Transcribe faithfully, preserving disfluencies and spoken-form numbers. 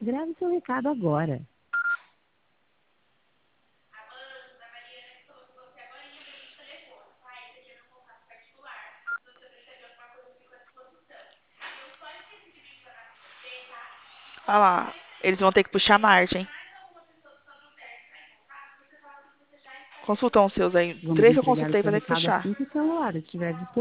Grave seu recado agora. Olha lá. Eles vão ter que puxar a margem. Consultam os seus aí. Vamos Três que eu entregar o consultei, seu vai ter que recado puxar. assim que o celular estiver disponível.